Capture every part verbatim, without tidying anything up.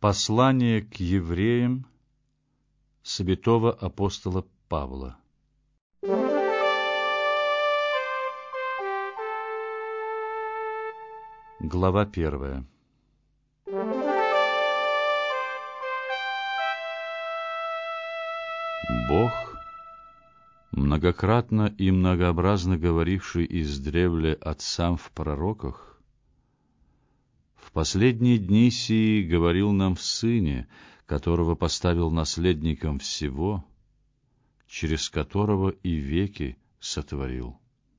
Послание к евреям святого апостола Павла. Глава первая. Бог, многократно и многообразно говоривший издревле отцам в пророках, в последние дни сии говорил нам в Сыне, которого поставил наследником всего, через которого и веки сотворил.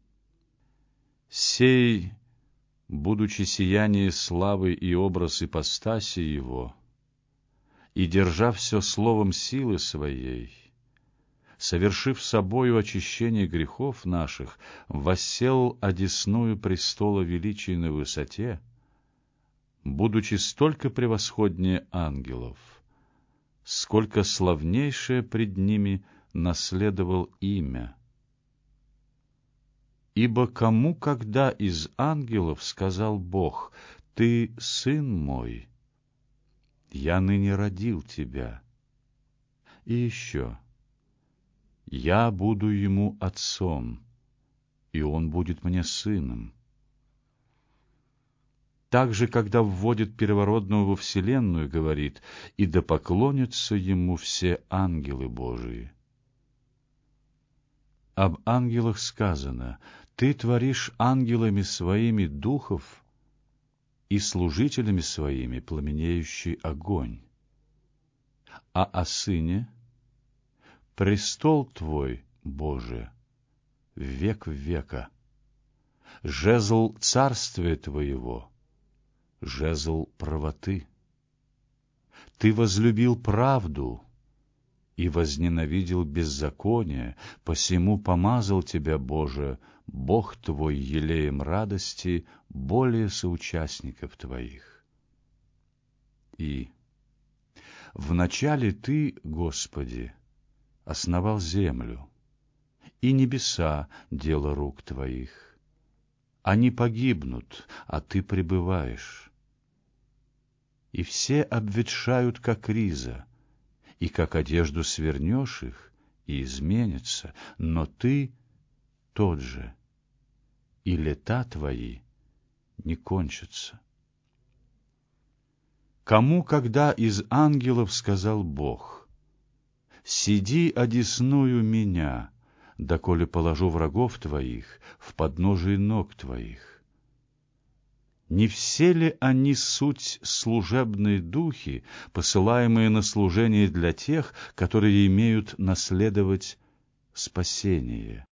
Сей, будучи сияние славы и образ ипостаси Его, и держа все словом силы Своей, совершив собою очищение грехов наших, воссел одесную престола величия на высоте, будучи столько превосходнее ангелов, сколько славнейшее пред ними наследовал имя. Ибо кому когда из ангелов сказал Бог: «Ты сын мой, я ныне родил тебя», и еще: «Я буду ему отцом, и он будет мне сыном». Также, когда вводит первородного во вселенную, говорит: «И да поклонятся ему все ангелы Божии». Об ангелах сказано: «Ты творишь ангелами своими духов и служителями своими пламенеющий огонь». А о Сыне: «Престол Твой, Боже, век в века, жезл царствия Твоего, жезл правоты. Ты возлюбил правду и возненавидел беззаконие, посему помазал Тебя, Боже, Бог Твой, елеем радости более соучастников Твоих». И «Вначале Ты, Господи, основал землю, и небеса — дело рук Твоих. Они погибнут, а Ты пребываешь. И все обветшают, как риза, и как одежду свернешь их, и изменятся, но Ты тот же, и лета Твои не кончатся». Кому когда из ангелов сказал Бог: «Сиди одесную меня, доколе положу врагов Твоих в подножие ног Твоих»? Не все ли они суть служебные духи, посылаемые на служение для тех, которые имеют наследовать спасение?